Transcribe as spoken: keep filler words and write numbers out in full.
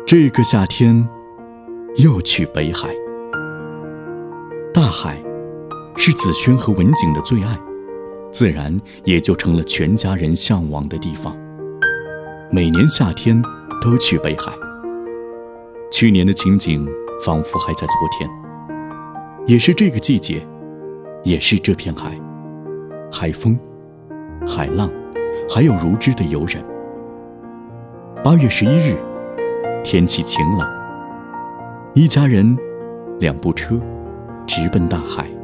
这个夏天又去北海。大海是子轩和文景的最爱，自然也就成了全家人向往的地方。每年夏天都去北海，去年的情景仿佛还在昨天，也是这个季节，也是这片海，海风、海浪，还有如织的游人。八月十一日，天气晴朗，一家人两部车直奔大海。